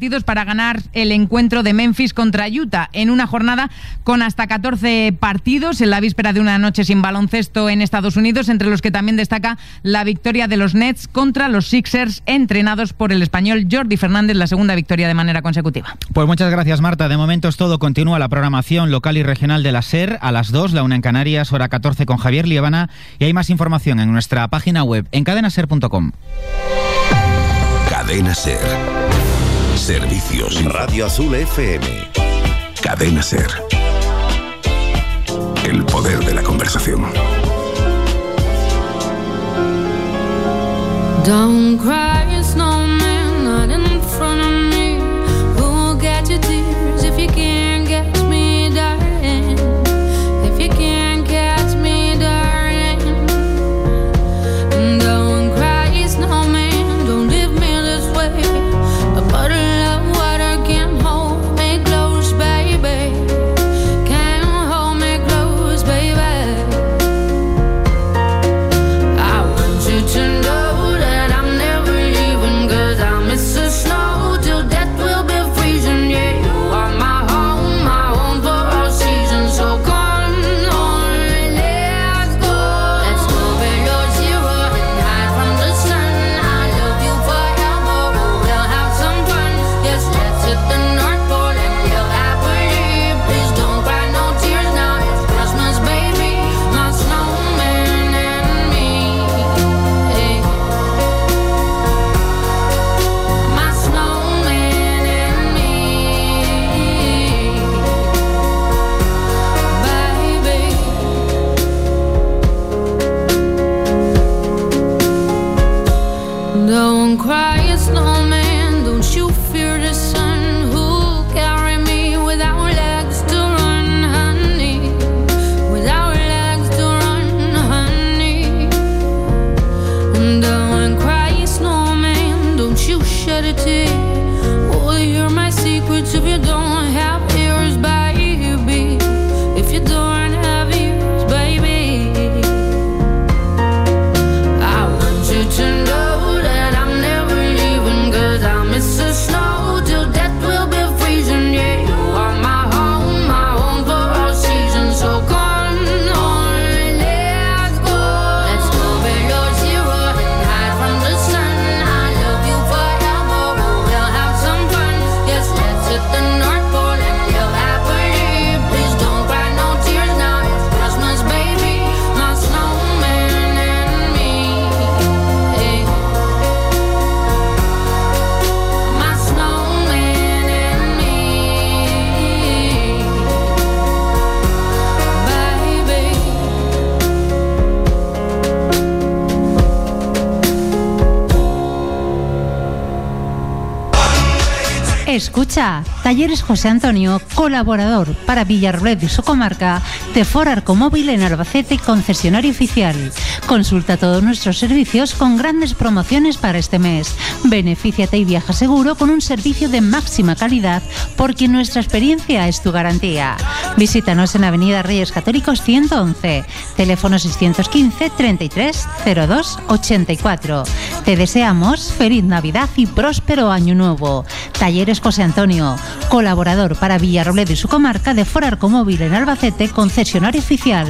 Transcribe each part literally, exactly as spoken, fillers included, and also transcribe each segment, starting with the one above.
partidos para ganar el encuentro de Memphis contra Utah, en una jornada con hasta catorce partidos, en la víspera de una noche sin baloncesto en Estados Unidos, entre los que también destaca la victoria de los Nets contra los Sixers, entrenados por el español Jordi Fernández, la segunda victoria de manera consecutiva. Pues muchas gracias, Marta. De momento es todo. Continúa la programación local y regional de la SER a las dos, la una en Canarias, hora catorce con Javier Liebana, y hay más información en nuestra página web en cadena ser punto com. Cadena SER. Servicios. Radio Azul F M. Cadena SER. El poder de la conversación. Don't cry, snowman, not in front of me. Who'll get your tears if you can't catch me, darling? If you can't catch me, darling. Don't cry, snowman, don't leave me this way. A bottle of water can't hold me close, baby. Can't hold me close, baby. I want you to know don't cry, snowman, don't you fear the sun. Who'll carry me without legs to run, honey? Without legs to run, honey. Don't cry, snowman, don't you shed a tear. Oh, you're my secrets if you don't have ears, baby. If you don't have ears, baby. I want you to know Escucha, Talleres José Antonio, colaborador para Villarrobledo y su comarca de Ford Arcomóvil en Albacete, concesionario oficial. Consulta todos nuestros servicios con grandes promociones para este mes. Benefíciate y viaja seguro con un servicio de máxima calidad porque nuestra experiencia es tu garantía. Visítanos en Avenida Reyes Católicos ciento once, teléfono seiscientos quince, treinta y tres, cero dos, ochenta y cuatro. Te deseamos feliz Navidad y próspero año nuevo. Talleres José Antonio, colaborador para Villarrobledo y su comarca de Ford Arcomóvil en Albacete, concesionario oficial.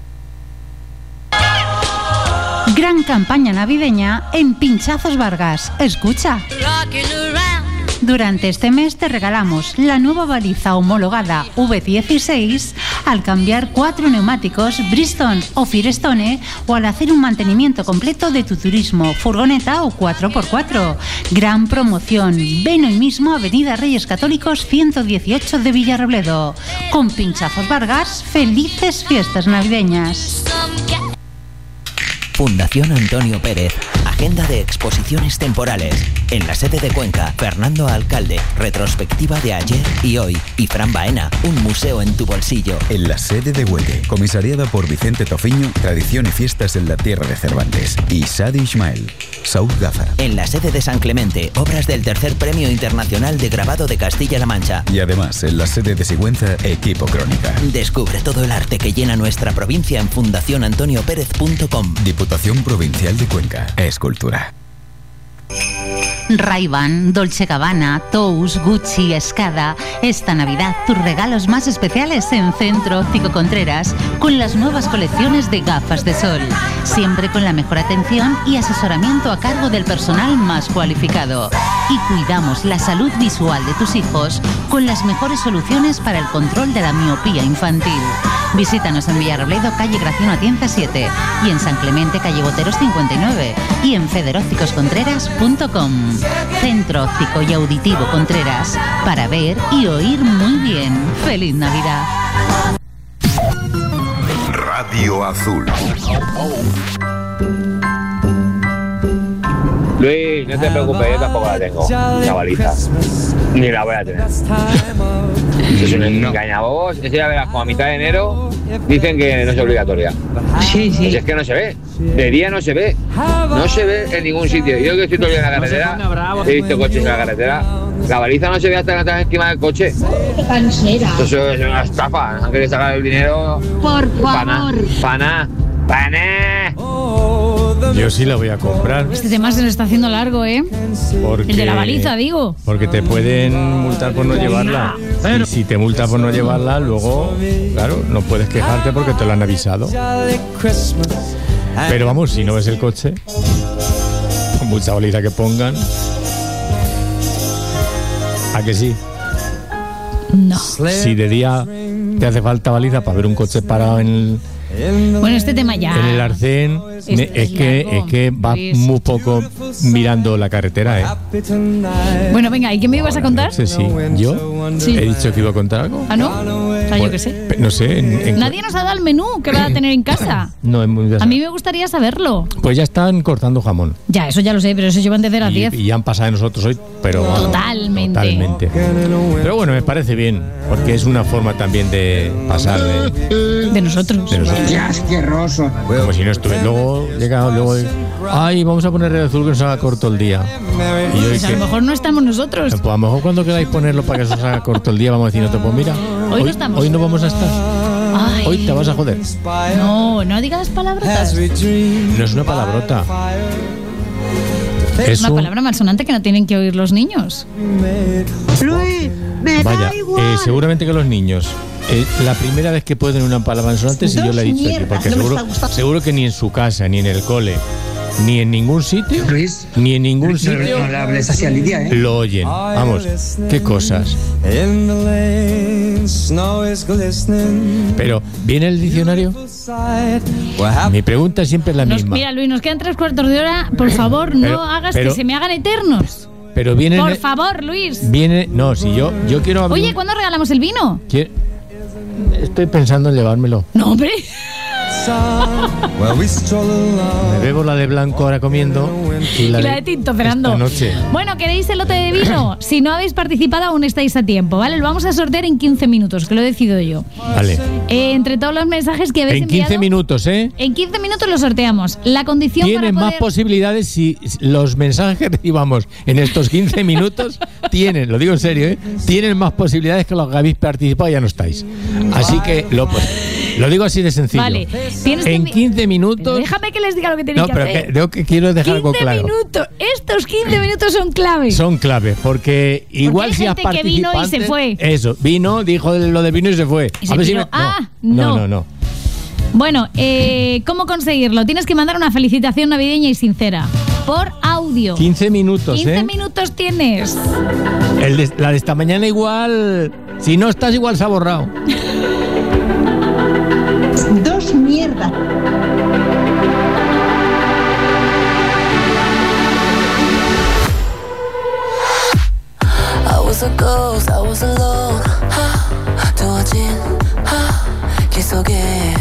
Gran campaña navideña en Pinchazos Vargas. Escucha. Durante este mes te regalamos la nueva baliza homologada V dieciséis al cambiar cuatro neumáticos Bridgestone o Firestone o al hacer un mantenimiento completo de tu turismo, furgoneta o cuatro por cuatro. Gran promoción. Ven hoy mismo a Avenida Reyes Católicos ciento dieciocho de Villarrobledo. Con Pinchazos Vargas, felices fiestas navideñas. Fundación Antonio Pérez, agenda de exposiciones temporales. En la sede de Cuenca, Fernando Alcalde, retrospectiva de ayer y hoy. Y Fran Baena, un museo en tu bolsillo. En la sede de Hueque, comisariada por Vicente Tofiño, tradición y fiestas en la tierra de Cervantes. Y Sadi Ismael, Saúl Gaza. En la sede de San Clemente, obras del tercer Premio Internacional de Grabado de Castilla-La Mancha. Y además, en la sede de Sigüenza, Equipo Crónica. Descubre todo el arte que llena nuestra provincia en fundación antonio pérez punto com. Diputación Provincial de Cuenca. Escultura. Ray-Ban, Dolce Gabbana, Tous, Gucci, Escada. Esta Navidad tus regalos más especiales en Centro Óptico Contreras con las nuevas colecciones de gafas de sol. Siempre con la mejor atención y asesoramiento a cargo del personal más cualificado. Y cuidamos la salud visual de tus hijos con las mejores soluciones para el control de la miopía infantil. Visítanos en Villarrobledo, calle Graciano Atienza siete y en San Clemente, calle Boteros cincuenta y nueve y en federópticos contreras punto com. Centro Óptico y Auditivo Contreras, para ver y oír muy bien. ¡Feliz Navidad! Radio Azul. Luis, no te preocupes, yo tampoco la tengo, la baliza. Ni la voy a tener. Es un engañabobos. Ese ya verás, como a mitad de enero dicen que no es obligatoria. Sí, sí. Pues es que no se ve. De día no se ve. No se ve en ningún sitio. Yo que estoy todo el día en la carretera, he visto coches en la carretera. La baliza no se ve hasta que estás encima del coche. Cansera. Eso es una estafa. Han querido sacar el dinero. Por favor. Pana. Pana. Yo sí la voy a comprar. Este tema se nos está haciendo largo, ¿eh? Porque, el de la baliza, digo. Porque te pueden multar por no llevarla. Y si te multan por no llevarla, luego, claro, no puedes quejarte porque te lo han avisado. Pero vamos, si no ves el coche, con mucha baliza que pongan, ¿a que sí? No. Si de día te hace falta baliza para ver un coche parado en el... Bueno, este tema ya. En el arcén Este me- es es que largo, es que va Luis. muy poco mirando la carretera, ¿eh? Bueno, venga, ¿y qué me ibas a contar? Sí, sí. Yo Sí. he dicho que iba a contar algo. ¿Ah, no? O sea, yo qué sé. Pe- No sé. en- en- Nadie nos ha dado el menú que va a tener en casa. No, en- A mí me gustaría saberlo. Pues ya están cortando jamón. Ya, eso ya lo sé, pero eso llevan desde las Y, diez. y ya han pasado de nosotros hoy, pero vamos, Totalmente. totalmente. Pero bueno, me parece bien, porque es una forma también de pasar de, De nosotros. de nosotros. Qué asqueroso. Como si no estuve. Luego llega, luego, ay, vamos a poner Red Azul que nos haga corto el día. Y yo Pues a que- lo mejor no estamos nosotros. Pues a lo mejor cuando queráis ponerlo para que se os haga corto el día, vamos a decir, no te pues mira, Hoy no estamos. hoy no vamos a estar. Ay. Hoy te vas a joder. No, no digas palabrotas. No es una palabrota. Es Una un... palabra malsonante que no tienen que oír los niños. Luis, me Vaya, da igual. eh, seguramente que los niños, eh, la primera vez que pueden una palabra malsonante, si yo la he dicho aquí, Mierda, porque no me seguro, está gustando. seguro que ni en su casa, ni en el cole, ni en ningún sitio, Luis, ni en ningún no, sitio no le hables así a Lidia, ¿eh? lo oyen. Vamos, qué cosas. Pero, ¿viene el diccionario? Mi pregunta siempre es la Nos- misma. mira, Luis, nos quedan tres cuartos de hora. Por favor, no Pero- hagas pero- que se me hagan eternos. Pero viene... Por favor, Luis. Viene... No, si yo, yo quiero... abrir- Oye, ¿cuándo regalamos el vino? quiero- Estoy pensando en llevármelo. No, hombre. Me bebo la de blanco ahora comiendo y la, Y la de tinto, Fernando. esta noche. Bueno, ¿queréis el lote de vino? Si no habéis participado, aún estáis a tiempo, ¿vale? Lo vamos a sortear en quince minutos, que lo decido yo. Vale. Eh, entre todos los mensajes que habéis En enviado... quince minutos, ¿eh? En quince minutos lo sorteamos. La condición para Tienen más poder... posibilidades si los mensajes que recibamos en estos quince minutos tienen, lo digo en serio, ¿eh? Tienen más posibilidades que los que habéis participado y ya no estáis. Así que lo, pues, lo digo así de sencillo. Vale. Tienes que En envi- quince minutos... Déjame que les diga lo que tenéis No, que pero hacer. que, tengo que quiero dejar algo quince claro. minutos. Estos quince minutos son clave. Son clave, porque igual hay si has gente que vino participado y se antes- fue. Eso, vino, dijo lo del vino y se fue. Y se A ver si piró. me- Ah, no, no. no, no. Bueno, eh, ¿cómo conseguirlo? Tienes que mandar una felicitación navideña y sincera. Por audio. quince minutos, quince ¿eh? minutos tienes. El de- la de esta mañana igual... Si no estás, igual se ha borrado. Dos mierdas. I was a ghost, I was alone. 하, 두어진 하, 길 속에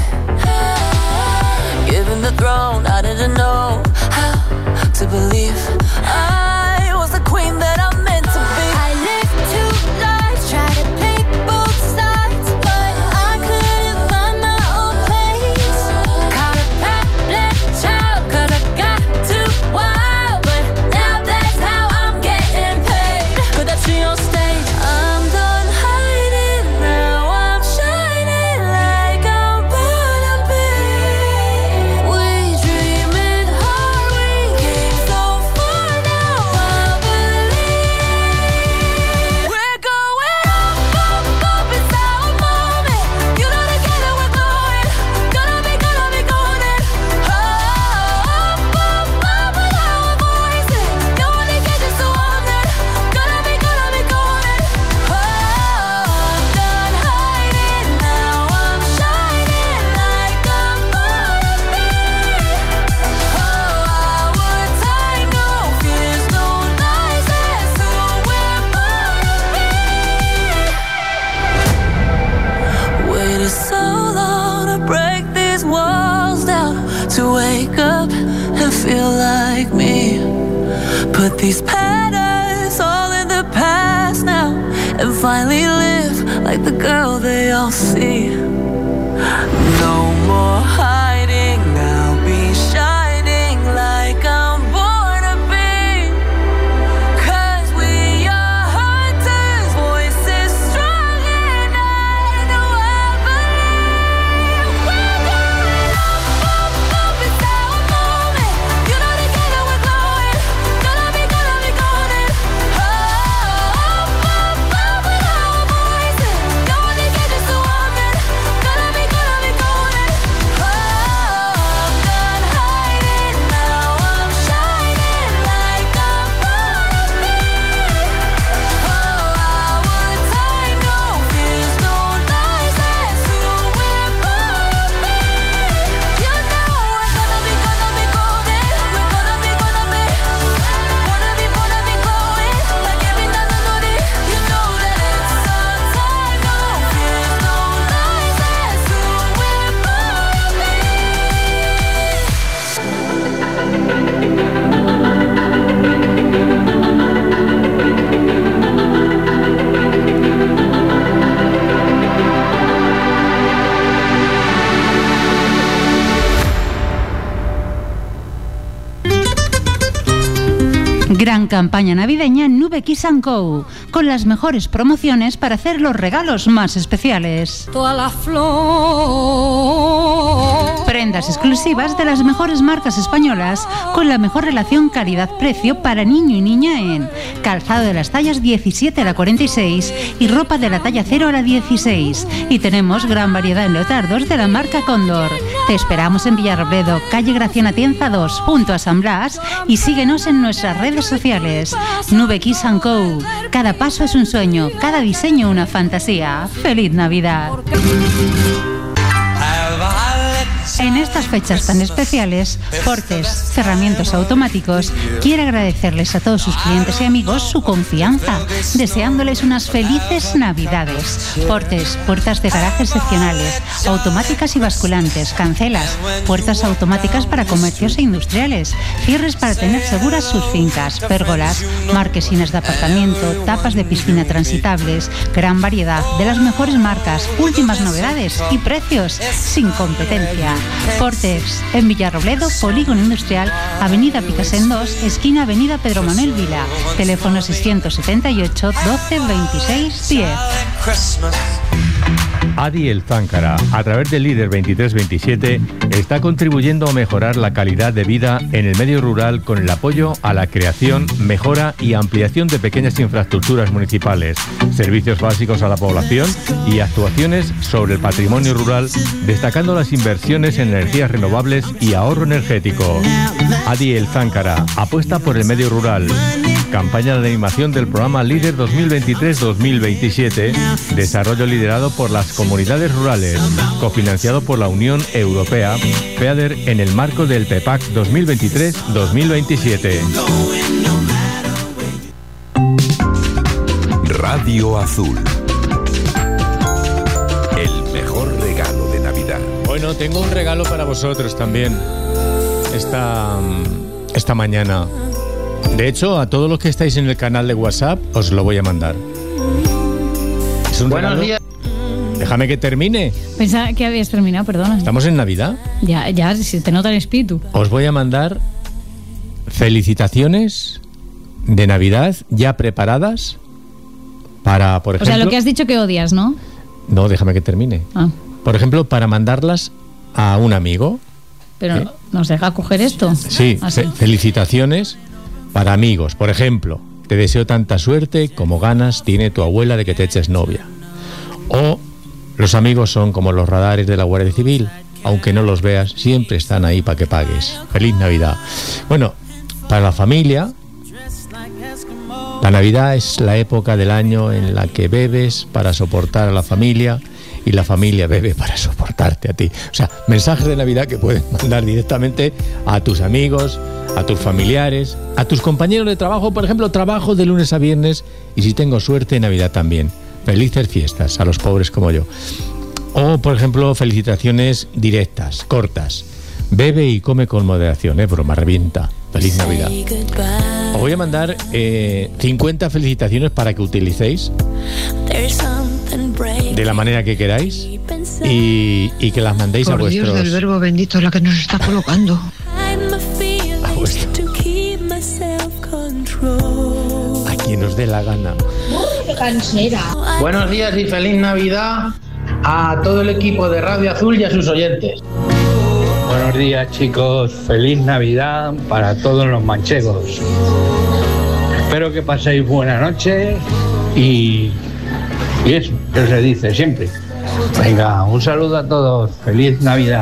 Given the throne, I didn't know how to believe I was the queen that I meant to be. I lived two lives, tried to play both sides, but I couldn't find my own place. Caught a bad child, 'cause I got too wild, but now that's how I'm getting paid. 끝없이 on stage, I'm done hiding, now I'm shining like I'm born to be. We dream it hard, we came so far, now I believe. these patterns all in the past now, and finally live like the girl they all see. No more hiding, I'll be shining like I'm born to be. 'Cause we are hunters, voices strong and I know I believe. We're going up, up, up, it's our moment. You know together we're glowing. Gonna be, gonna be golden. Oh, up, up, up with our voices. Going to get just a woman. Gonna be, gonna be golden. Oh, I'm done hiding now. I'm shining like I'm born to be. Oh, our time, no fears, no lies. That's who we're born to be. You know we're gonna be, gonna be golden. We're gonna be, gonna be. Wanna be, wanna be glowing like every night I know it. You know that it's our time, no fears, no lies. That's who we're born to be. Gran campaña navideña en Nube Kiss and Co, con las mejores promociones para hacer los regalos más especiales. Toda la flor. Prendas exclusivas de las mejores marcas españolas con la mejor relación calidad-precio para niño y niña en calzado de las tallas diecisiete a la cuarenta y seis y ropa de la talla cero a la dieciséis. Y tenemos gran variedad en leotardos de la marca Cóndor. Te esperamos en Villarrobledo, calle Graciana Tienza dos, junto a San Blas, y síguenos en nuestras redes sociales. Nube Kiss and Co. Cada paso es un sueño, cada diseño una fantasía. ¡Feliz Navidad! En estas fechas tan especiales, Portes Cerramientos Automáticos quiere agradecerles a todos sus clientes y amigos su confianza, deseándoles unas felices Navidades. Portes, puertas de garaje excepcionales, automáticas y basculantes, cancelas, puertas automáticas para comercios e industriales, cierres para tener seguras sus fincas, pérgolas, marquesinas de aparcamiento, tapas de piscina transitables, gran variedad de las mejores marcas, últimas novedades y precios sin competencia. Portex, en Villarrobledo, Polígono Industrial, Avenida Picasen dos, esquina Avenida Pedro Manuel Vila, teléfono seiscientos setenta y ocho, doce, veintiséis, diez. Adi El Záncara, a través del Líder veintitrés veintisiete, está contribuyendo a mejorar la calidad de vida en el medio rural con el apoyo a la creación, mejora y ampliación de pequeñas infraestructuras municipales, servicios básicos a la población y actuaciones sobre el patrimonio rural, destacando las inversiones en energías renovables y ahorro energético. Adi El Záncara apuesta por el medio rural. Campaña de animación del programa Líder dos mil veintitrés dos mil veintisiete, desarrollo liderado por las comunidades rurales, cofinanciado por la Unión Europea, FEADER en el marco del PEPAC dos mil veintitrés dos mil veintisiete. Radio Azul. El mejor regalo de Navidad. Bueno, tengo un regalo para vosotros también esta, esta mañana. De hecho, a todos los que estáis en el canal de WhatsApp os lo voy a mandar. Es un Buenos regalo. días. Déjame que termine. Pensaba que habías terminado, perdona. Estamos en Navidad. Ya, ya, si te nota el espíritu. Os voy a mandar felicitaciones de Navidad ya preparadas para, por O ejemplo... sea, lo que has dicho que odias, ¿no? No, déjame que termine. Ah, Por ejemplo, para mandarlas a un amigo. pero ¿Eh? ¿nos deja coger esto? Sí, Ah, fe- felicitaciones para amigos. Por ejemplo, te deseo tanta suerte como ganas tiene tu abuela de que te eches novia. O los amigos son como los radares de la Guardia Civil. Aunque no los veas, siempre están ahí para que pagues. Feliz Navidad. Bueno, para la familia, la Navidad es la época del año en la que bebes para soportar a la familia y la familia bebe para soportarte a ti. O sea, mensajes de Navidad que puedes mandar directamente a tus amigos, a tus familiares, a tus compañeros de trabajo. Por ejemplo, trabajo de lunes a viernes y, si tengo suerte, Navidad también. Felices fiestas a los pobres como yo. O, por ejemplo, felicitaciones directas, cortas. Bebe y come con moderación, ¿eh? Broma, revienta. Feliz Navidad. os voy a mandar eh, cincuenta felicitaciones para que utilicéis de la manera que queráis y, y que las mandéis Por a vuestros... Dios del verbo bendito, la que nos está colocando. a, vuestro- a quien os dé la gana. Buenos días y feliz Navidad a todo el equipo de Radio Azul y a sus oyentes. Buenos días, chicos. Feliz Navidad para todos los manchegos. Espero que paséis buena noche y, y eso, que se dice siempre. Venga, un saludo a todos. Feliz Navidad.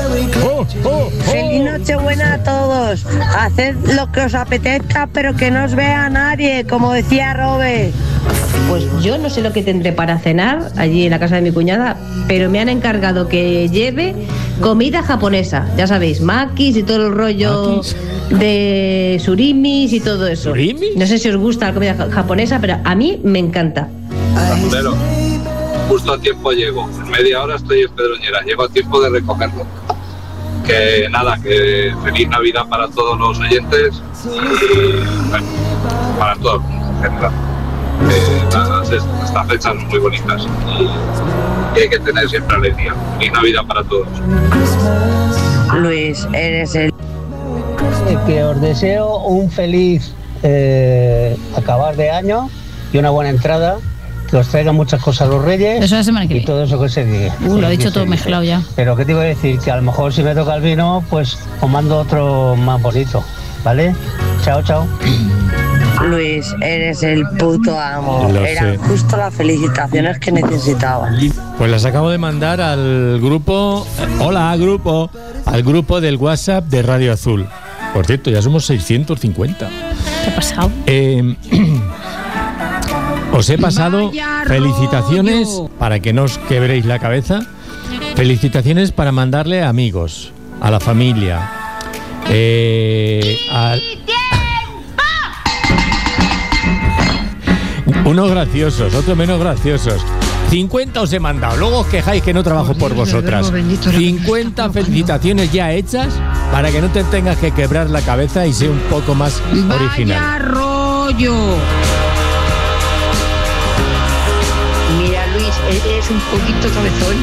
Feliz Nochebuena a todos. Haced lo que os apetezca, pero que no os vea nadie, como decía Robert. Pues yo no sé lo que tendré para cenar allí en la casa de mi cuñada, pero me han encargado que lleve comida japonesa. Ya sabéis, makis y todo el rollo de surimis y todo eso. ¿Surimis? No sé si os gusta la comida ja- japonesa, pero a mí me encanta. Ramulero, justo a tiempo llego. En media hora estoy en Pedroñera. Llego a tiempo de recogerlo. Que nada, que feliz Navidad para todos los oyentes y bueno, para todos en general. Que las, estas fechas son muy bonitas y, y hay que tener siempre alegría. Feliz Navidad para todos. Luis, eres el... Que os deseo un feliz eh, acabar de año y una buena entrada, que os traigan muchas cosas los Reyes. Eso la semana que y viene. todo eso que se diga. Uh, lo ha Sí, dicho que todo se dice. mezclado ya. Pero ¿qué te iba a decir? Que a lo mejor si me toca el vino, pues os mando otro más bonito, ¿vale? Chao, chao. Luis, eres el puto amo. Lo Eran sé. justo las felicitaciones que necesitaba. Pues las acabo de mandar al grupo, hola grupo, al grupo del WhatsApp de Radio Azul. Por cierto, ya somos seiscientos cincuenta. ¿Qué ha pasado? Eh, os he pasado felicitaciones para que no os quebréis la cabeza. Felicitaciones para mandarle a amigos, a la familia, eh, a- unos graciosos, otros menos graciosos. cincuenta os he mandado, luego os quejáis que no trabajo por vosotras. cincuenta felicitaciones ya hechas para que no te tengas que quebrar la cabeza y sea un poco más original. rollo! Mira, Luis, eres un poquito cabezón.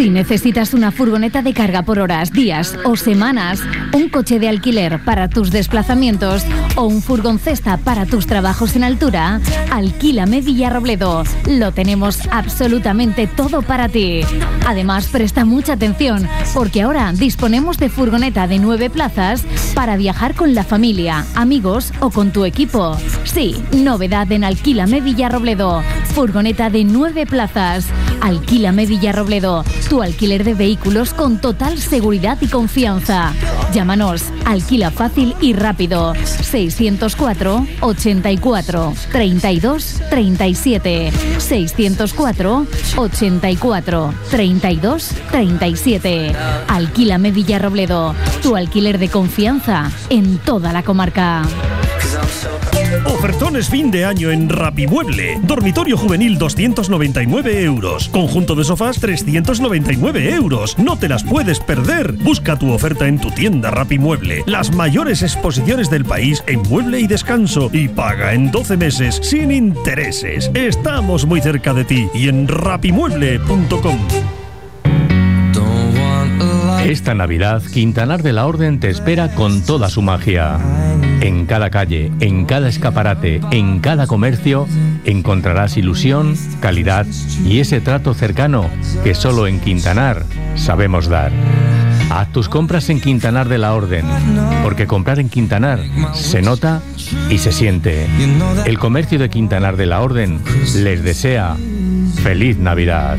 Si necesitas una furgoneta de carga por horas, días o semanas, un coche de alquiler para tus desplazamientos o un furgón cesta para tus trabajos en altura, Alquílame Villarrobledo. Lo tenemos absolutamente todo para ti. Además, presta mucha atención porque ahora disponemos de furgoneta de nueve plazas para viajar con la familia, amigos o con tu equipo. Sí, novedad en Alquílame Villarrobledo. Furgoneta de nueve plazas. Alquílame Villarrobledo. Tu alquiler de vehículos con total seguridad y confianza. Llámanos. Alquila fácil y rápido. seiscientos cuatro, ochenta y cuatro, treinta y dos, treinta y siete. seiscientos cuatro, ochenta y cuatro, treinta y dos, treinta y siete. Alquílame Villarrobledo. Tu alquiler de confianza en toda la comarca. Ofertones fin de año en Rapimueble. Dormitorio juvenil doscientos noventa y nueve euros. Conjunto de sofás trescientos noventa y nueve euros. No te las puedes perder. Busca tu oferta en tu tienda Rapimueble. Las mayores exposiciones del país en mueble y descanso. Y paga en doce meses sin intereses. Estamos muy cerca de ti y en rapimueble punto com. Esta Navidad, Quintanar de la Orden te espera con toda su magia. En cada calle, en cada escaparate, en cada comercio, encontrarás ilusión, calidad y ese trato cercano que solo en Quintanar sabemos dar. Haz tus compras en Quintanar de la Orden, porque comprar en Quintanar se nota y se siente. El comercio de Quintanar de la Orden les desea ¡Feliz Navidad!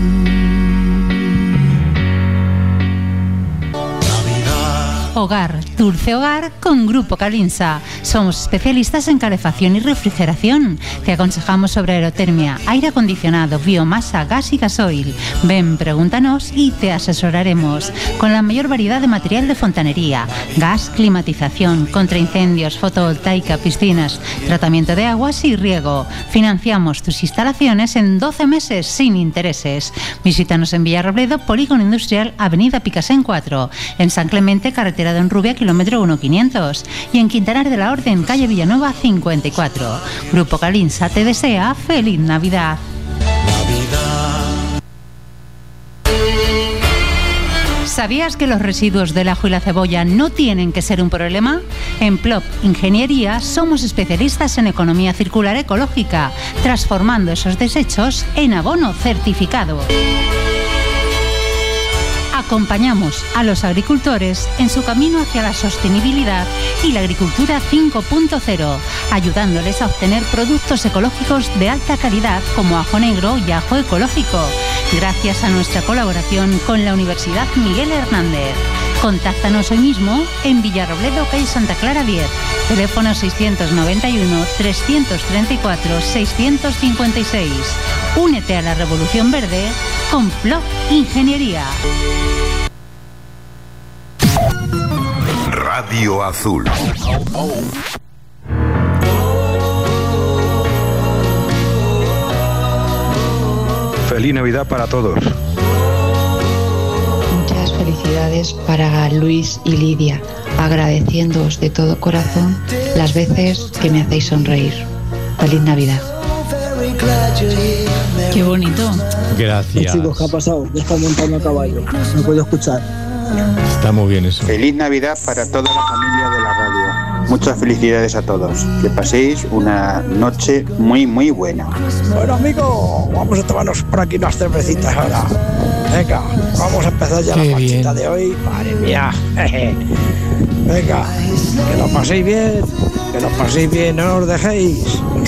Hogar, dulce hogar con Grupo Calinsa. Somos especialistas en calefacción y refrigeración. Te aconsejamos sobre aerotermia, aire acondicionado, biomasa, gas y gasoil. Ven, pregúntanos y te asesoraremos. Con la mayor variedad de material de fontanería, gas, climatización, contraincendios, fotovoltaica, piscinas, tratamiento de aguas y riego. Financiamos tus instalaciones en doce meses sin intereses. Visítanos en Villarrobledo, Polígono Industrial, Avenida Picasen cuatro. En San Clemente, carretera de Honrubia, kilómetro uno quinientos. Y en Quintanar de la Orden, calle Villanueva cincuenta y cuatro. Grupo Calinsa te desea feliz Navidad. ¿Sabías que los residuos del ajo y la cebolla no tienen que ser un problema? En Plop Ingeniería somos especialistas en economía circular ecológica, transformando esos desechos en abono certificado. Acompañamos a los agricultores en su camino hacia la sostenibilidad y la agricultura cinco punto cero, ayudándoles a obtener productos ecológicos de alta calidad como ajo negro y ajo ecológico, gracias a nuestra colaboración con la Universidad Miguel Hernández. Contáctanos hoy mismo en Villarrobledo, calle Santa Clara diez, teléfono seiscientos noventa y uno, trescientos treinta y cuatro, seiscientos cincuenta y seis. Únete a la Revolución Verde con Plop Ingeniería. Radio Azul. Feliz Navidad para todos. Muchas felicidades para Luis y Lidia, agradeciéndoos de todo corazón las veces que me hacéis sonreír. Feliz Navidad. Qué bonito. Gracias. Chicos, ¿qué ha pasado? Ya está montando a caballo. No puedo escuchar. Está muy bien eso. Feliz Navidad para toda la familia de la radio. Muchas felicidades a todos. Que paséis una noche muy, muy buena. Bueno, amigos, vamos a tomarnos por aquí unas cervecitas ahora. Venga, vamos a empezar ya. Qué la marchita de hoy. Madre mía. Venga, que lo paséis bien. Que lo paséis bien, no os dejéis.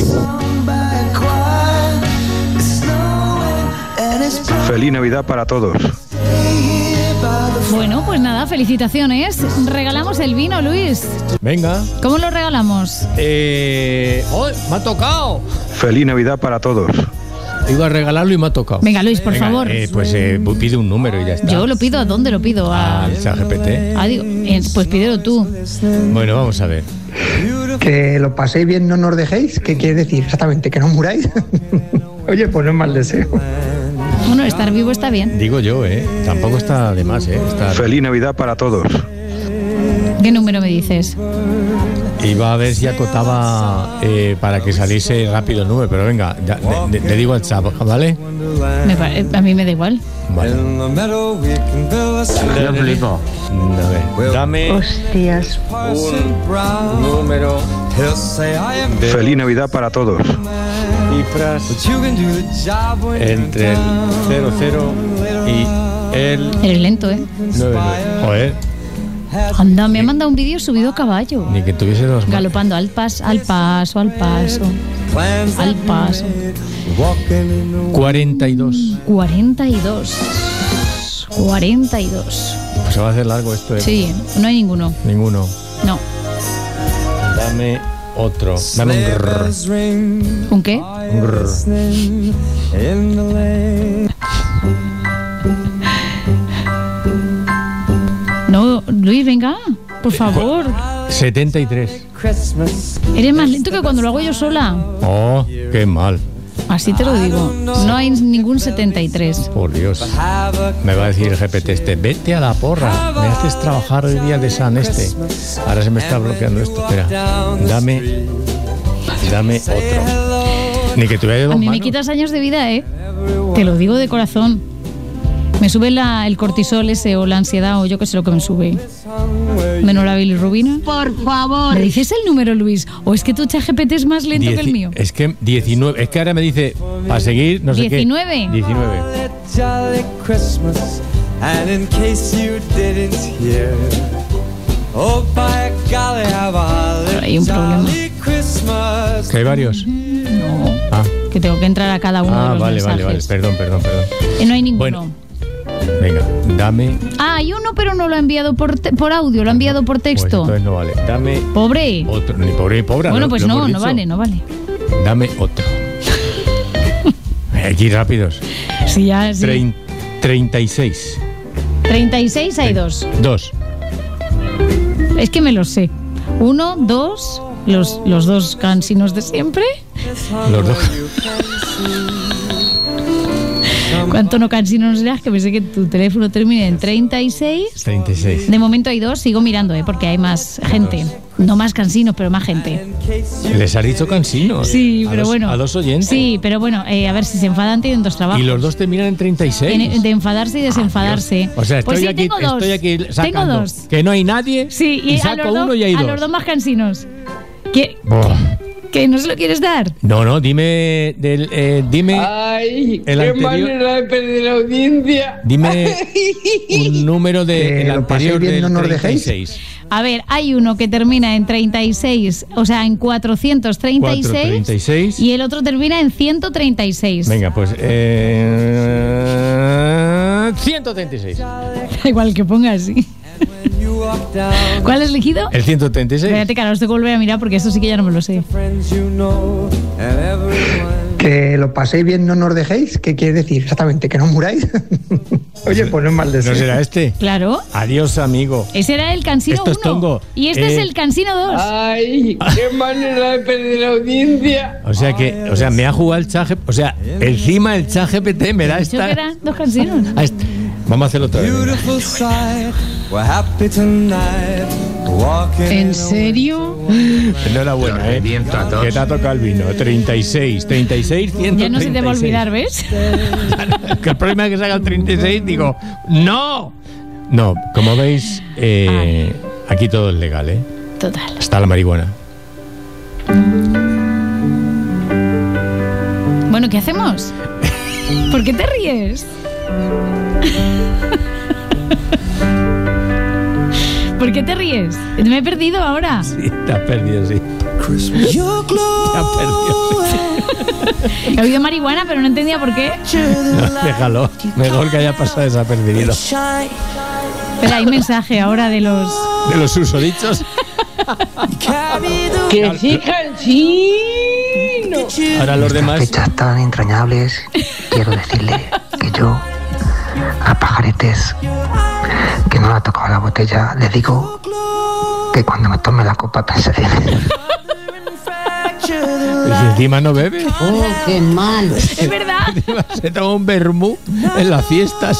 Feliz Navidad para todos. Bueno, pues nada, felicitaciones. Regalamos el vino, Luis. Venga. ¿Cómo lo regalamos? Eh... ¡Oh, me ha tocado! Feliz Navidad para todos. Iba a regalarlo y me ha tocado. Venga, Luis, por Venga, favor. Eh, pues eh, pide un número y ya está. Yo lo pido. ¿A dónde lo pido? A... Al ChatGPT. Ah, digo, eh, pues pídelo tú. Bueno, vamos a ver. Que lo paséis bien, no nos dejéis. ¿Qué quiere decir exactamente? ¿Que no muráis? Oye, pues no es mal deseo. Bueno, estar vivo está bien. Digo yo, ¿eh? Tampoco está de más, ¿eh? Está... Feliz Navidad para todos. ¿Qué número me dices? Iba a ver si acotaba eh, para que saliese rápido el número, pero venga, ya, le, le digo al chat, ¿vale? Me pare- a mí me da igual. Vale. Yo flipo. A ver, dame Hostias. un número de Feliz Navidad para todos. cifras entre el cero cero y el Eres lento, ¿eh? nueve nueve. Joder, Anda, me ha mandado un vídeo subido a caballo. ni que tuviese dos más. Galopando al pas, al paso, al paso. Al paso. cuarenta y dos. cuarenta y dos. cuarenta y dos. Pues se va a hacer largo esto, ¿eh? Sí, no hay ninguno. Ninguno. No. Dame otro. Dame un grrr. ¿Un qué? Un grrr. No, Luis, venga, por favor. setenta y tres. Eres más lento que cuando lo hago yo sola. Oh, qué mal. Así te lo digo. No hay ningún setenta y tres. Por Dios. Me va a decir el G P T este, vete a la porra, me haces trabajar hoy día de San este. Ahora se me está bloqueando esto. Espera, dame, dame otro. Ni que tuviera A dos mí me manos. quitas años de vida, ¿eh? Te lo digo de corazón. Me sube la, el cortisol ese o la ansiedad o yo qué sé lo que me sube. Menos la bilirrubina. Por favor. ¿Me dices el número, Luis? ¿O es que tu ChatGPT es más lento que el Dieci- mío? Es que diecinueve, es que ahora me dice, para seguir, no sé diecinueve. qué. diecinueve. And in case you didn't hear, oh by golly, have a Pero hay un problema. jolly Christmas. Que hay varios. No, Ah, que tengo que entrar a cada uno de ah los vale, vale, vale. mensajes. Perdón, perdón, perdón. Eh, no hay ninguno. Bueno. Venga, dame. Ah, hay uno, pero no lo ha enviado por, te- por audio, lo ha enviado por Pues texto. entonces no vale. Dame Pobre. otro. Ni pobre ni pobre. Bueno, lo- pues lo no, hemos no dicho. vale, no vale. Dame otro. Aquí rápidos. Sí, ya, sí. Trein- treinta y seis. treinta y seis hay dos. Dos. Es que me los sé. Uno, dos, los, los dos cansinos de siempre. Los dos. ¿Cuánto no cansinos serás? Que pensé que tu teléfono termine en treinta y seis. treinta y seis. De momento hay dos, sigo mirando, ¿eh? Porque hay más gente. No más cansinos, pero más gente. Les has dicho cansinos. Sí, A pero dos- bueno. A dos oyentes. Sí, pero bueno, eh, a ver si se enfadan, tienen dos trabajos. Y los dos terminan en treinta y seis. En- de enfadarse y desenfadarse. O sea, estoy pues sí, aquí, tengo dos. estoy aquí sacando Tengo dos. que no hay nadie. Sí, y, y a, saco los dos, uno y hay a dos. los dos más cansinos. ¿Qué? Buah. ¿Que no se lo quieres dar? No, no, dime del, eh, dime Ay, el qué anterior. manera de perder la audiencia. Dime un número de el lo paséis anterior bien, del no nos treinta y dejéis. seis. A ver, hay uno que termina en treinta y seis, o sea, en cuatrocientos treinta y seis. cuatrocientos treinta y seis. Y el otro termina en ciento treinta y seis. Venga, pues eh, ciento treinta y seis. Da igual que ponga así. ¿Cuál has elegido? El ciento treinta y seis. Espérate, que ahora os tengo que volver a mirar porque esto sí que ya no me lo sé. Que lo paséis bien, no nos dejéis. ¿Qué quiere decir exactamente? ¿Que no muráis? Oye, pues no es mal deseo. ¿No será este? Claro. Adiós, amigo. Ese era el cansino Esto es uno. tongo. Y este Eh, es el cansino dos. Ay, qué manera de perder la audiencia. O sea que, o sea, me ha jugado el chat, G- o sea, encima el chat G P T me da Yo que esta. eran dos cansinos. Ah, est- Vamos a hacerlo otra vez. venga. Beautiful sight. We're happy tonight. Walking ¿En serio? Enhorabuena, eh. Que te ha tocado el vino. treinta y seis, treinta y seis, ciento Ya no se te va a treinta y seis. olvidar, ¿ves? Que el problema es que salga el treinta y seis, digo, ¡no! No, como veis, eh, aquí todo es legal, ¿eh? Total. Hasta la marihuana. Bueno, ¿qué hacemos? ¿Por qué te ríes? ¿Por qué te ríes? Me he perdido ahora. Sí, te has perdido, sí. Te has perdido, sí. He oído marihuana, pero no entendía por qué. No, déjalo. Mejor que haya pasado desapercibido. Espera, hay mensaje ahora de los... De los susodichos. Que sí, cansino. Ahora los demás. Fechas tan entrañables, quiero decirle que yo a Pajaretes, que no le ha tocado la botella, le digo que cuando me tome la copa pensaré. Pues encima no bebe. Oh, qué mal. Es verdad. Encima se toma un vermú en las fiestas.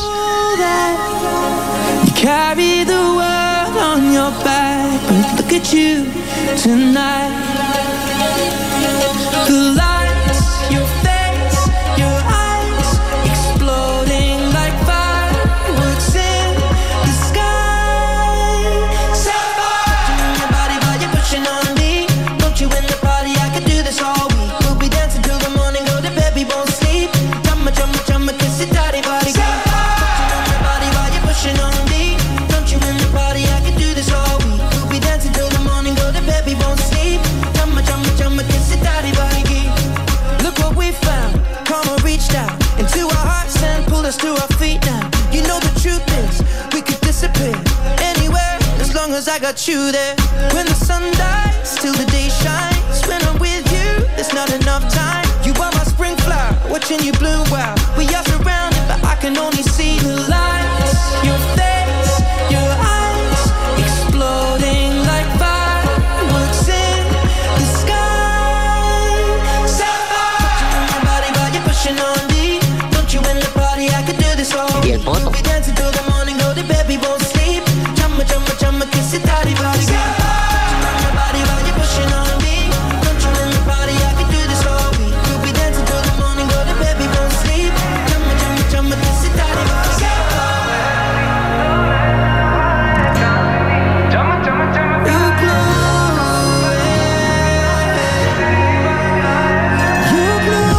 You carry the world on your back, but look at you, tonight. The lights, your face, your eyes, exploding like fireworks in the sky. Set fire to your body while you're pushing on me. Don't you in the party? I could do this all week. We'll be dancing till the morning, go to bed, we won't sleep. Chumma, chumma, chumma, kiss it, daddy, body. Set fire to your body while you're pushing on me. Don't you in the party? I could do this all week. We'll be dancing till the morning, go to bed, we won't sleep. Chumma, chumma, chumma, kiss it, daddy, body. Look what we found. Karma reached out into our hearts and pulled us to our feet now. You know the truth is, we could disappear anywhere as long as I got you there. When the sun dies, till the day shines. When I'm with you, there's not enough time. You are my spring flower, watching you bloom wild. We are surrounded, but I can only see the lights. Your face, your eyes, exploding like fireworks in the sky. Set fire to your body while you're pushing on me. Don't you in the party? I could do this all week. We'll be dancing till the morning, go to bed, we won't sleep. Chumma, chumma, chumma, kiss it, daddy, body. Set fire to your body while you're pushing on me. Don't you in the party? I could do this all week. We'll be dancing till the morning, go to bed, we won't sleep. Chumma, chumma, chumma, kiss it, daddy, body. Set fire. Chumma, chumma, chumma, you glow. You glow.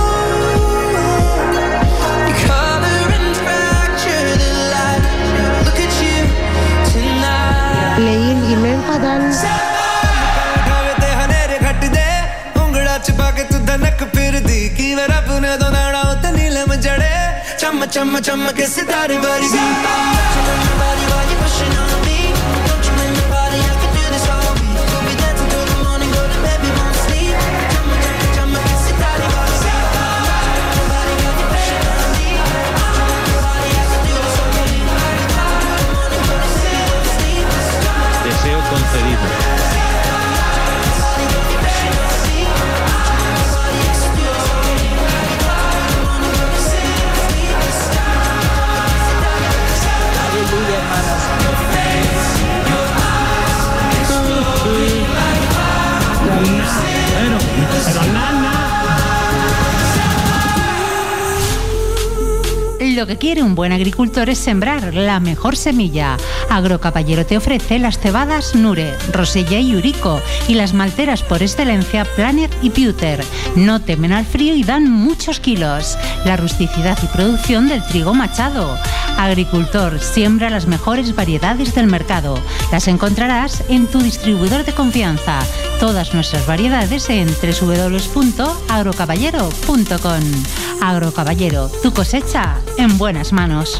You color and fracture the light. Look at you tonight. Leí el email fatal. ਖਾਵੇ ਹਨੇਰੇ ਘੱਟ ਦੇ ਉਂਗੜਾ ਚ ਪਾ ਕੇ ਤੂੰ ਧਨਕ ਫਿਰਦੀ ਕੀ ਵੇ ਰੱਬ ਨੇ ਦੋਨਾੜਾ ਉਤੇ ਨੀਲਮ ਜੜੇ ਚਮ ਚਮ ਚਮ ਕੇ ਸਿਤਾਰੇ ਵਰਗੀ Body while you're pushing on me. Don't you in the party? I could do this all week. We'll be dancing till the morning, go to bed, we won't sleep. Chum chum chum ke sitare body. Body while you're pushing on me. Don't you in the party? I could do this all week. We'll be dancing till the morning, go to bed, we won't sleep. Deseo concedido. Aleluya, hermanos. Bueno, pero nana. Lo que quiere un buen agricultor es sembrar la mejor semilla. Agrocaballero te ofrece las cebadas Nure, Rosella y Urico y las malteras por excelencia Planet y Pewter. No temen al frío y dan muchos kilos. La rusticidad y producción del trigo machado. Agricultor, siembra las mejores variedades del mercado. Las encontrarás en tu distribuidor de confianza. Todas nuestras variedades en doble u doble u doble u punto agrocaballero punto com. Agrocaballero, tu cosecha en buenas manos.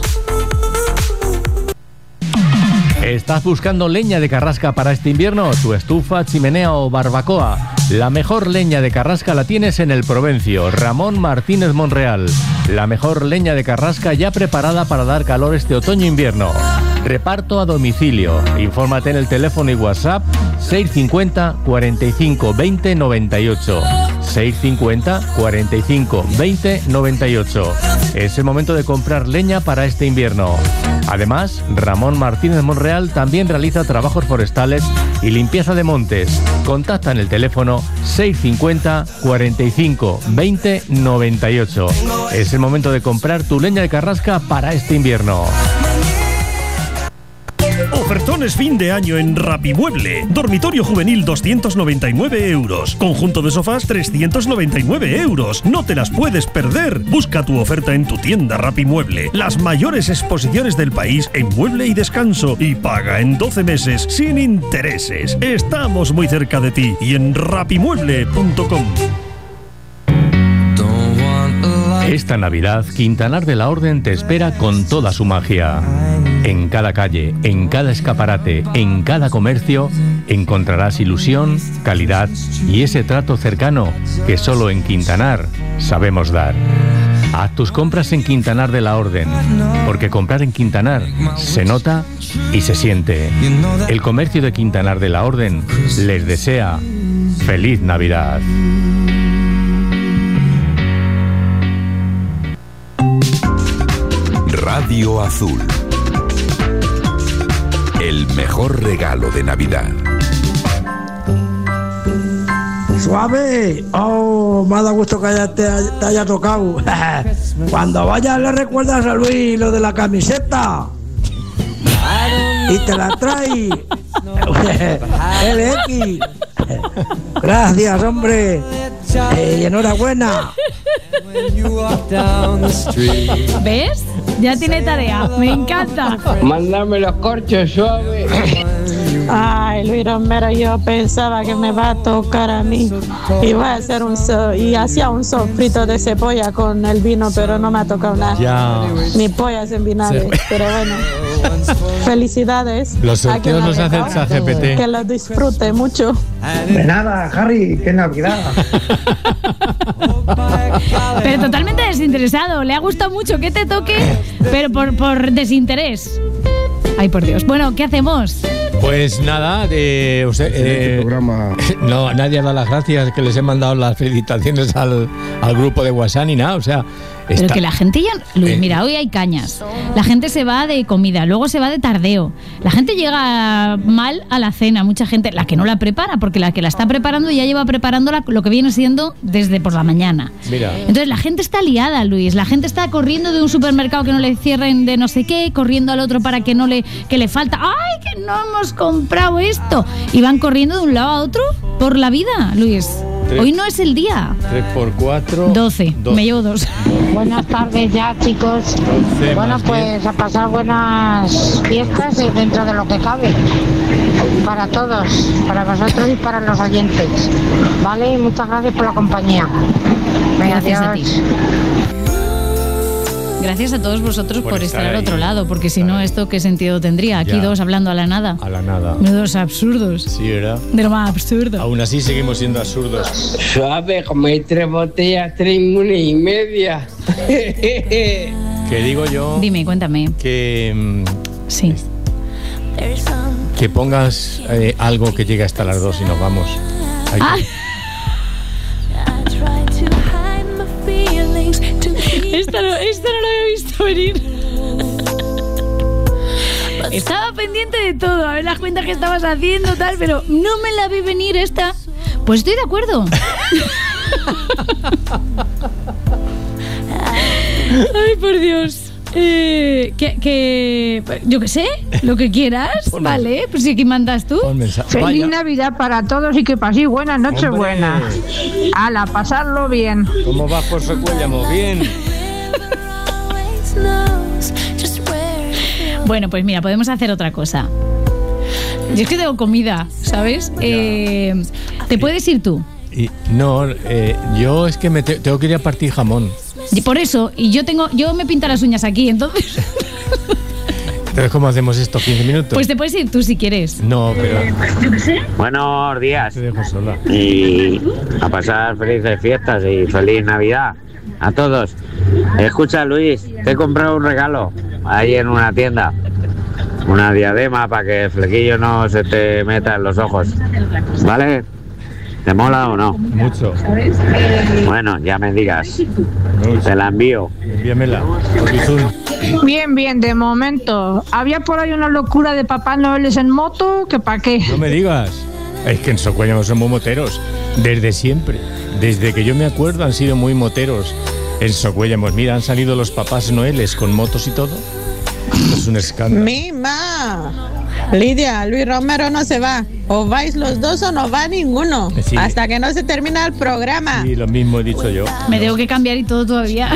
¿Estás buscando leña de carrasca para este invierno? ¿Tu estufa, chimenea o barbacoa? La mejor leña de carrasca la tienes en el Provencio, Ramón Martínez Monreal. La mejor leña de carrasca ya preparada para dar calor este otoño-invierno. Reparto a domicilio. Infórmate en el teléfono y WhatsApp seis cinco cero, cuarenta y cinco, veinte, noventa y ocho. seis cinco cero, cuarenta y cinco, veinte, noventa y ocho. Es el momento de comprar leña para este invierno. Además, Ramón Martínez Monreal también realiza trabajos forestales y limpieza de montes. Contacta en el teléfono seis cinco cero, cuarenta y cinco, veinte, noventa y ocho. Es el momento de comprar tu leña de carrasca para este invierno. Ofertones fin de año en Rapimueble. Dormitorio juvenil doscientos noventa y nueve euros. Conjunto de sofás trescientos noventa y nueve euros. No te las puedes perder. Busca tu oferta en tu tienda Rapimueble. Las mayores exposiciones del país en mueble y descanso. Y paga en doce meses sin intereses. Estamos muy cerca de ti y en rapimueble punto com. Esta Navidad, Quintanar de la Orden te espera con toda su magia. En cada calle, en cada escaparate, en cada comercio, encontrarás ilusión, calidad y ese trato cercano que solo en Quintanar sabemos dar. Haz tus compras en Quintanar de la Orden, porque comprar en Quintanar se nota y se siente. El comercio de Quintanar de la Orden les desea ¡Feliz Navidad! Radio Azul. El mejor regalo de Navidad. Suave. Oh, me ha dado gusto que haya- te, haya- te haya tocado. Cuando vayas le recuerdas a Luis lo de la camiseta. Y te la trae. L X. Gracias, hombre. Eh, y enhorabuena. ¿Ves? Ya tiene tarea. Me encanta. Mándame los corchos suaves. Ay, Luis Romero, yo pensaba que me va a tocar a mí. Y voy a hacer un so- y hacía un sofrito de cebolla con el vino, pero no me ha tocado nada. Ya. Ni pollas en vinagre, Sí. pero bueno. Felicidades. Los a quien sorteos lo los ha hace el dejado. ChatGPT. Que lo disfrute mucho. De nada, Harry, que Navidad. Pero totalmente desinteresado. Le ha gustado mucho que te toque, pero por, por desinterés. Ay, por Dios. Bueno, ¿qué hacemos? Pues nada, eh, usted, eh, no, nadie ha dado las gracias, que les he mandado las felicitaciones al, al grupo de WhatsApp ni nada, o sea, Pero está- que la gente ya... Luis, Eh. mira, hoy hay cañas. La gente se va de comida, luego se va de tardeo. La gente llega mal a la cena, mucha gente, la que no la prepara, porque la que la está preparando ya lleva preparándola lo que viene siendo desde por la mañana. Mira. Entonces la gente está liada, Luis. La gente está corriendo de un supermercado que no le cierren de no sé qué, corriendo al otro para que no le que le falta. ¡Ay, que no hemos comprado esto! Y van corriendo de un lado a otro por la vida, Luis. Tres. Hoy no es el día. tres por cuatro. doce. Me llevo dos. Buenas tardes ya, chicos. doce Bueno, más pues a pasar buenas fiestas y dentro de lo que cabe. Para todos, para vosotros y para los oyentes. Vale, y muchas gracias por la compañía. Venga, Gracias a adiós. ti. Gracias a todos vosotros por, Por estar, estar al ahí. otro lado, porque si no, ¿esto qué sentido tendría? Aquí Ya. dos hablando a la nada. A la nada. Dos absurdos. Sí, ¿verdad? De lo más absurdo. Aún así seguimos siendo absurdos. Suave, como hay tres botellas, tres una y media. Que digo yo Dime, cuéntame. que, mm, Sí. que pongas eh, algo que llegue hasta las dos y nos vamos. Hay que- Ah. Esta no, esta no lo había visto venir. Estaba pendiente de todo, a ver las cuentas que estabas haciendo, tal, pero no me la vi venir esta. Pues estoy de acuerdo. Ay, por Dios. Eh, que, que yo qué sé, lo que quieras, Ponme- vale, pues si aquí mandas tú. Pon mensaje. Feliz Vaya, Navidad para todos y que paséis buenas noches buenas. Ala, pasarlo bien. ¿cómo vas por Socuéllamo? Bien. Bueno, pues mira, podemos hacer otra cosa. Yo es que tengo comida, ¿sabes? Eh, ¿Te puedes ir tú? Y, no, eh, yo es que me te- tengo que ir a partir jamón. Y por eso, y yo tengo, yo me pinto las uñas aquí, entonces, Entonces, ¿cómo hacemos esto? ¿quince minutos? pues te puedes ir tú si quieres. No, pero Buenos días te dejo sola. y a pasar felices fiestas y feliz Navidad a todos. Escucha, Luis, te he comprado un regalo ahí en una tienda. Una diadema para que el flequillo no se te meta en los ojos. ¿Vale? ¿Te mola o no? Mucho. Bueno, ya me digas. Te la envío. Envíamela. Bizun. Bien, bien, de momento. Había por ahí una locura de Papá Noel en moto, que pa' qué. No me digas. Es que en Socuéllamo somos moteros. Desde siempre. Desde que yo me acuerdo han sido muy moteros. En Socuéllamo, mira, han salido los papás noeles con motos y todo. Esto es un escándalo. Mima. Lidia, Luis Romero no se va. O vais los dos o no va ninguno. Sí. Hasta que no se termina el programa. Y lo mismo he dicho yo. Me tengo que cambiar y todo todavía.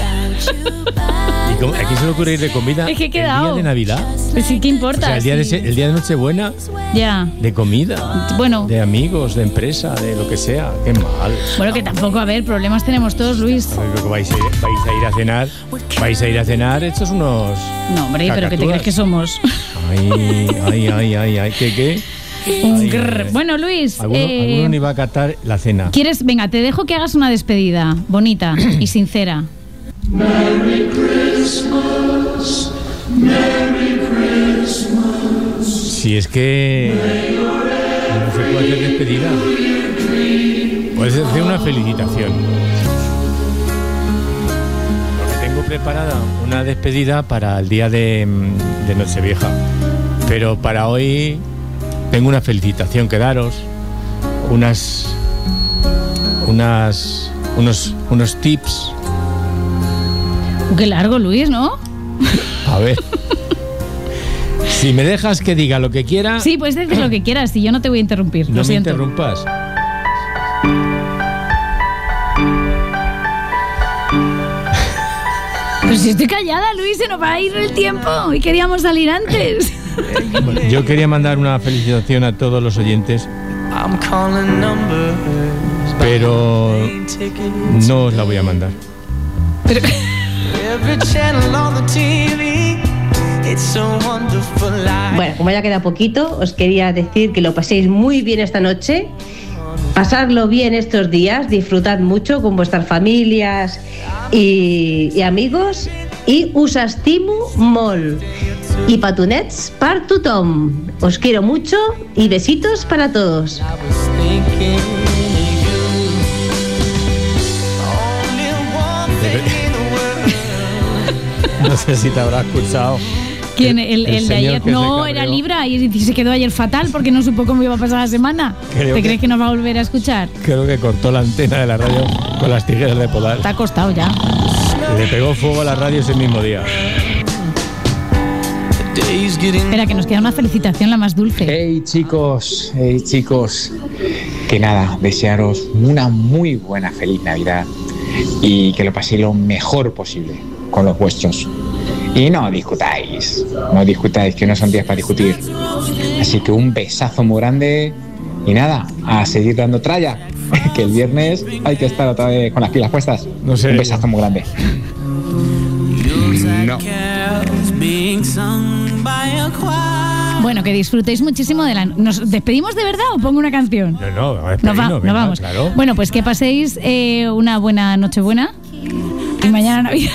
¿Y cómo- ¿A quién se le ocurre ir de comida? Es que he ¿El día quedado. de Navidad? Pues sí, ¿qué O importa? sea, el día, de, Sí. se- el día de Nochebuena, Ya. de comida, Bueno. de amigos, de empresa, de lo que sea. Qué mal. Bueno, que tampoco, a ver, problemas tenemos todos, Luis. Yo creo que vais a, ir, vais a ir a cenar. Vais a ir a cenar hechos unos... No, hombre, pero ¿qué te crees que somos? Ay, ay, ay, ay, ay. ¿Qué, qué? Un Ay, grrr. ay. Bueno, Luis, Alguno, eh, alguno ni va a catar la cena. ¿quieres? Venga, te dejo que hagas una despedida bonita y sincera. Si es que no se puede hacer despedida. Puedes hacer una felicitación. Porque tengo preparada una despedida para el día de, de Nochevieja. Pero para hoy tengo una felicitación que daros. Unas unas, unos, unos tips. Qué largo, Luis, ¿no? A ver. Si me dejas que diga lo que quiera... Sí, puedes decir lo que quieras, y yo no te voy a interrumpir. No lo me siento. interrumpas. Pero si estoy callada, Luis, se nos va a ir el tiempo y queríamos salir antes. Bueno, yo quería mandar una felicitación a todos los oyentes, pero no os la voy a mandar. Pero... Bueno, como ya queda poquito, os quería decir que lo paséis muy bien esta noche. Pasadlo bien estos días, disfrutad mucho con vuestras familias y, y amigos, i us estimo molt. Y patunets per tothom. Os quiero mucho y besitos para todos. No sé si te habrá escuchado. ¿Quién? ¿El, el, el de ayer? que No, se era cabreó. Libra y se quedó ayer fatal porque no supo cómo iba a pasar la semana. Creo ¿Te que- crees que nos va a volver a escuchar? Creo que cortó la antena de la radio con las tijeras de podar. Te ha costado ya. Le pegó fuego a la radio ese mismo día. Espera, que nos queda una felicitación, la más dulce. Hey chicos, hey chicos, que nada, desearos una muy buena feliz Navidad y que lo paséis lo mejor posible con los vuestros. Y no discutáis, no discutáis, que no son días para discutir. Así que un besazo muy grande y nada, a seguir dando tralla, que el viernes hay que estar otra vez con las pilas puestas. No sé. Un besazo muy grande. No. Bueno, que disfrutéis muchísimo de la... ¿Nos despedimos de verdad o pongo una canción? No, no, a Nos, va- nos vamos. Claro. Bueno, pues que paséis eh, una buena Nochebuena y mañana Navidad.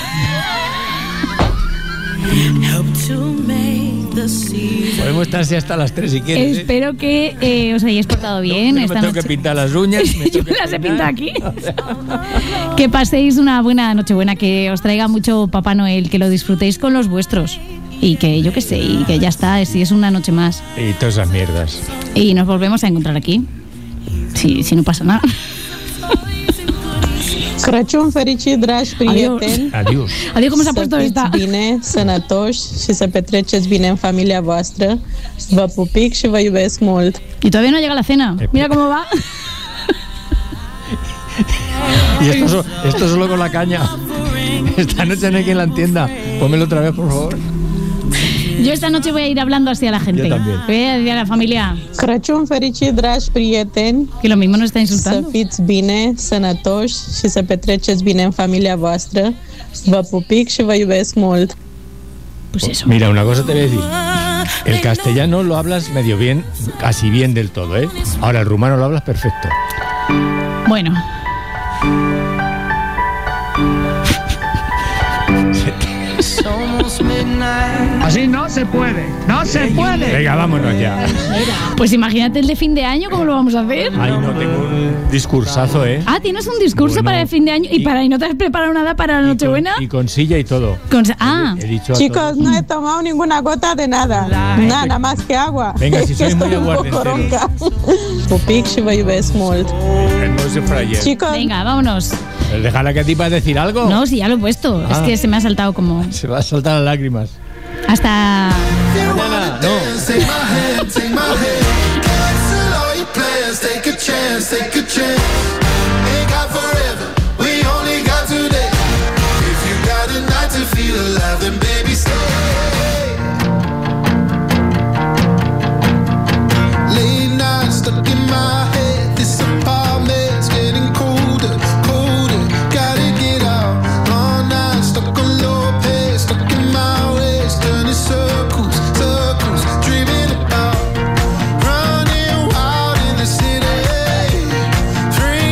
Podemos estar así hasta las tres si quieres. ¿eh? Espero que eh, os hayáis portado bien Yo me esta tengo noche. que pintar las uñas. Me Yo tengo me que las he peinar. pintado aquí. Que paséis una buena Nochebuena, que os traiga mucho Papá Noel, que lo disfrutéis con los vuestros. Y que yo qué sé, y que ya está, si es una noche más. Y todas esas mierdas. Y nos volvemos a encontrar aquí. Si, si no pasa nada. Crăciun fericit, dragi prieteni! Adiós. Adiós, cum s-a Să pus fiți ăsta? bine, sănătoși și să petreceți bine în familia voastră. Vă pupic și vă iubesc mult! Y todavía no llega la cena. Mira cómo va. Y esto, so- esto solo con la caña. Esta noche no hay quien la entienda. Pónmelo otra vez, por favor. Yo esta noche voy a ir hablando así a la gente. Yo también. Voy a decir a la familia. Crăciun fericit, dragi prieteni! Que lo mismo nos está Să insultando. fiți bine, sănătoși și să petreceți bine în familia voastră. Vă pupic și vă iubesc mult! Pues eso. Mira, una cosa te voy a decir. El castellano lo hablas medio bien, casi bien del todo, ¿eh? Ahora el rumano lo hablas perfecto. Bueno. Así no se puede, no se puede. Venga, vámonos ya. Pues imagínate el de fin de año, ¿cómo lo vamos a hacer? Ay, no, tengo un discursazo, ¿eh? Ah, tienes un discurso Bueno, para el fin de año y, para y no te has preparado nada para la Nochebuena. Y con silla y todo. Con- ah, He dicho a Chicos, todos. no he tomado ninguna gota de nada. Nada, nada más que agua. Venga, si Es que sois muy estoy un poco aguardenteros. ronca. Pupic și vă iubesc mult! Entonces fue ayer. Chicos, venga, vámonos. Déjala que a ti para decir algo. No, si ya lo he puesto. Es Ah. que se me ha saltado como. Se va a saltar las lágrimas. Hasta. Mañana, no. Take my hand, take my hand. Cancel all your plans, take a chance, take a chance. Ain't got forever, we only got today. If you got a night to feel alive, then baby stay. Late nights stuck in my head, this apartment's getting colder, colder. Gotta get out. Long nights stuck on low pace, stuck in my ways, turning circles, circles, dreaming about running wild in the city. Free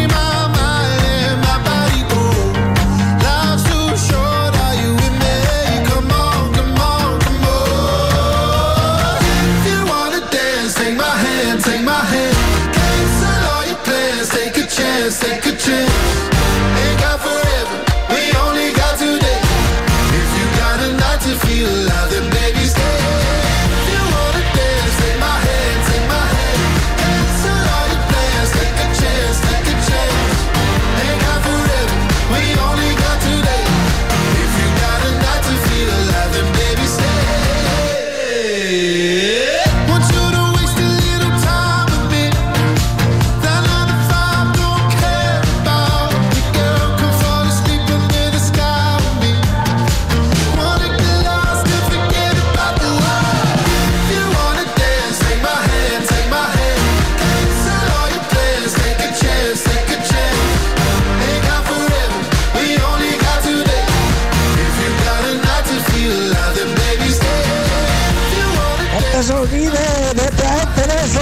¡Vete a este beso!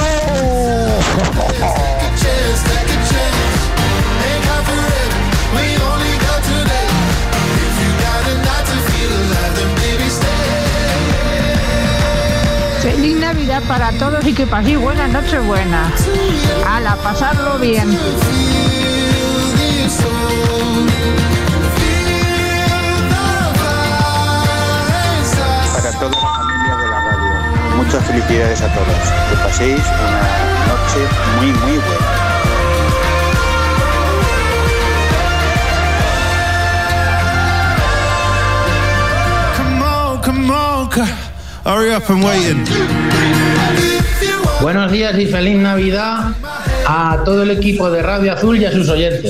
Feliz Navidad para todos y que paséis buenas noches buenas. Ala, pasarlo bien. Para toda la familia de la radio, muchas felicidades a todos. Que paséis una noche muy, muy buena. Come on, come on, ca- hurry up and waiting. Buenos días y feliz Navidad a todo el equipo de Radio Azul y a sus oyentes.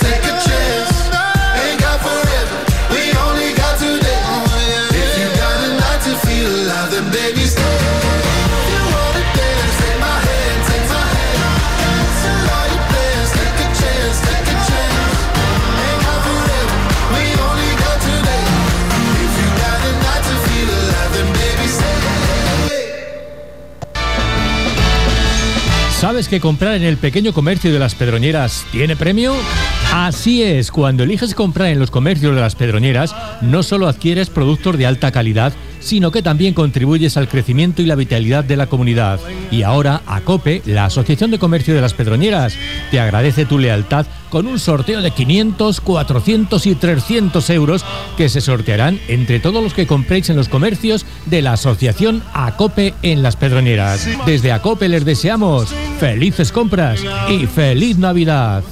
¿Sabes que comprar en el pequeño comercio de Las Pedroñeras tiene premio? Así es, cuando eliges comprar en los comercios de Las Pedroñeras, no solo adquieres productos de alta calidad, sino que también contribuyes al crecimiento y la vitalidad de la comunidad. Y ahora, ACOPE, la Asociación de Comercio de Las Pedroñeras, te agradece tu lealtad con un sorteo de quinientos, cuatrocientos y trescientos euros que se sortearán entre todos los que compréis en los comercios de la Asociación ACOPE en Las Pedroñeras. Desde ACOPE les deseamos felices compras y feliz Navidad.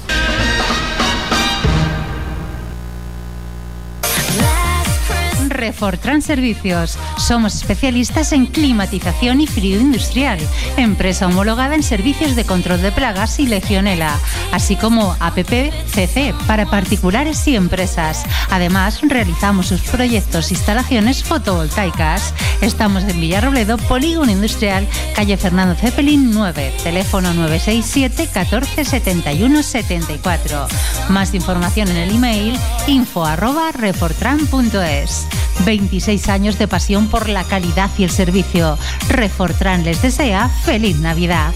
Refortran Servicios. Somos especialistas en climatización y frío industrial. Empresa homologada en servicios de control de plagas y legionela, así como A P P C C para particulares y empresas. Además, realizamos sus proyectos e instalaciones fotovoltaicas. Estamos en Villarrobledo, Polígono Industrial, calle Fernando Zeppelin nueve, teléfono nueve seis siete, catorce, setenta y uno, setenta y cuatro. Más información en el email info arroba refortran punto es. veintiséis años de pasión por la calidad y el servicio. Refortran les desea feliz Navidad.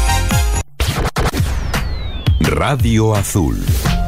Radio Azul.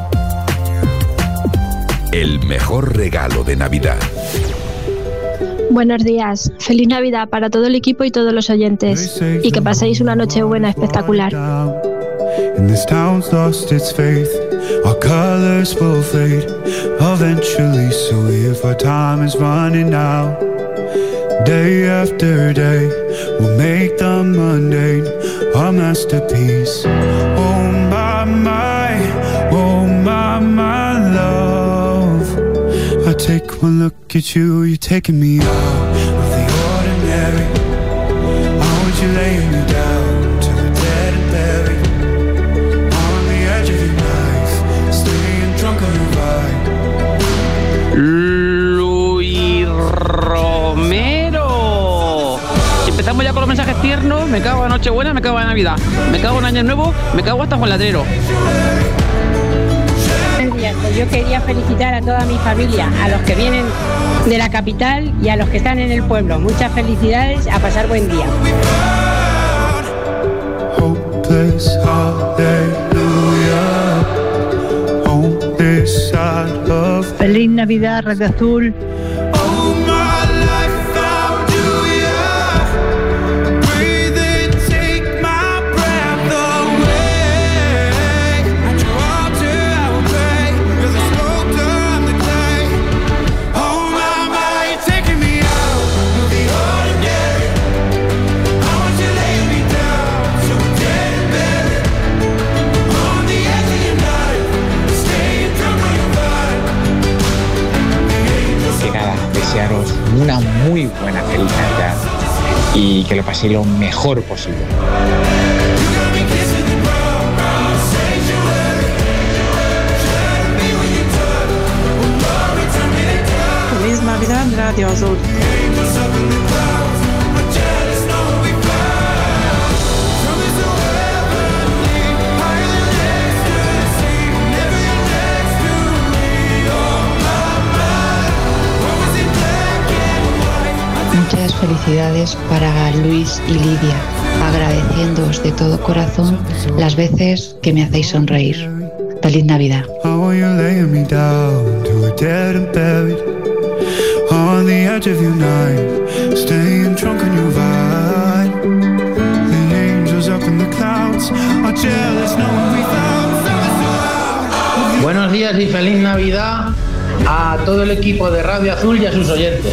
El mejor regalo de Navidad. Buenos días, feliz Navidad para todo el equipo y todos los oyentes, y que paséis una noche buena espectacular. And this town's lost its faith. Our colors will fade eventually. So if our time is running out, day after day, we'll make the mundane our masterpiece. Oh my, my, oh my, my love. I take one look at you, you're taking me out of the ordinary. How would you lay me down to the dead and buried? Luis Romero. Empezamos ya con los mensajes tiernos. Me cago en Nochebuena, me cago en Navidad. Me cago en Año Nuevo, me cago hasta Juan Ladrero. Pues yo quería felicitar a toda mi familia, a los que vienen de la capital y a los que están en el pueblo. Muchas felicidades, a pasar buen día. Feliz Navidad, Radio Azul. Desearos una muy buena feliz Navidad y que lo paséis lo mejor posible. Feliz Navidad, Radio Azul. Muchas felicidades felicidades para Luis y Lidia, agradeciéndoos de todo corazón las veces que me hacéis sonreír. Feliz Navidad. How are you laying me down to a dead and buried on the edge of your night, staying drunk on your vine. The angels up in the clouds are jealous knowing we found. Buenos días y feliz Navidad a todo el equipo de Radio Azul y a sus oyentes.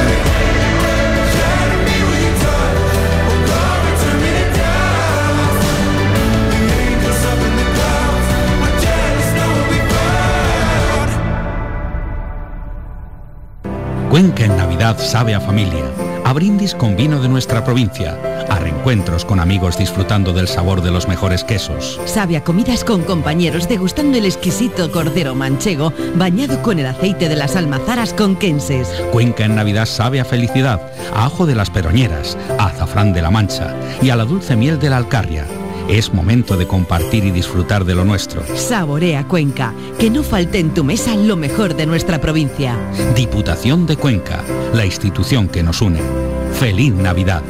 Cuenca en Navidad sabe a familia, a brindis con vino de nuestra provincia, a reencuentros con amigos disfrutando del sabor de los mejores quesos. Sabe a comidas con compañeros degustando el exquisito cordero manchego bañado con el aceite de las almazaras conquenses. Cuenca en Navidad sabe a felicidad, a ajo de las peroñeras, a azafrán de la Mancha y a la dulce miel de la Alcarria. Es momento de compartir y disfrutar de lo nuestro. Saborea Cuenca, que no falte en tu mesa lo mejor de nuestra provincia. Diputación de Cuenca, la institución que nos une. ¡Feliz Navidad!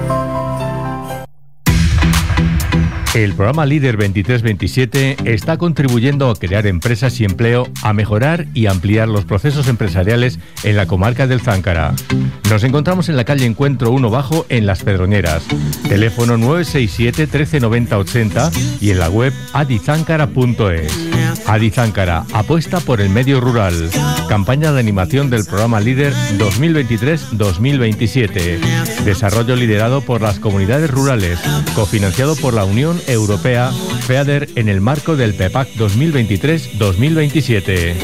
El programa Líder veintitrés veintisiete está contribuyendo a crear empresas y empleo, a mejorar y ampliar los procesos empresariales en la comarca del Záncara. Nos encontramos en la calle Encuentro uno Bajo, en Las Pedroñeras. Teléfono nueve seis siete, trece noventa, ochenta y en la web adizáncara punto es. Adizáncara apuesta por el medio rural. Campaña de animación del programa Líder dos mil veintitrés dos mil veintisiete. Desarrollo liderado por las comunidades rurales. Cofinanciado por la Unión Europea, FEADER, en el marco del PEPAC dos mil veintitrés dos mil veintisiete.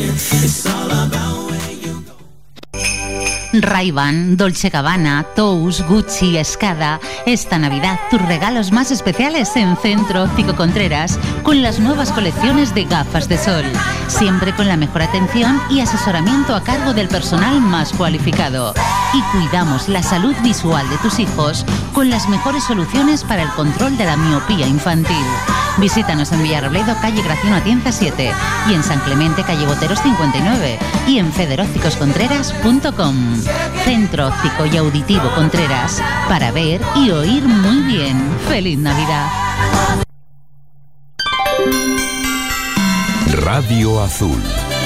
Ray-Ban, Dolce Gabbana, Tous, Gucci, Escada. Esta Navidad tus regalos más especiales en Centro Óptico Contreras con las nuevas colecciones de gafas de sol. Siempre con la mejor atención y asesoramiento a cargo del personal más cualificado. Y cuidamos la salud visual de tus hijos con las mejores soluciones para el control de la miopía infantil. Visítanos en Villarrobledo, calle Graciano Atienza siete y en San Clemente, calle Boteros cincuenta y nueve y en feder ópticos contreras punto com. Centro Óptico y Auditivo Contreras, para ver y oír muy bien. ¡Feliz Navidad! Radio Azul.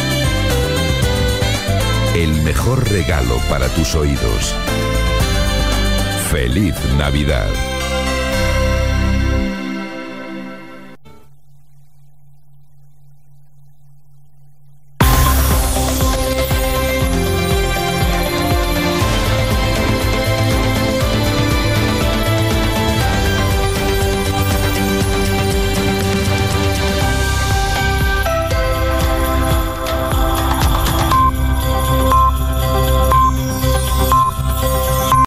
El mejor regalo para tus oídos. ¡Feliz Navidad!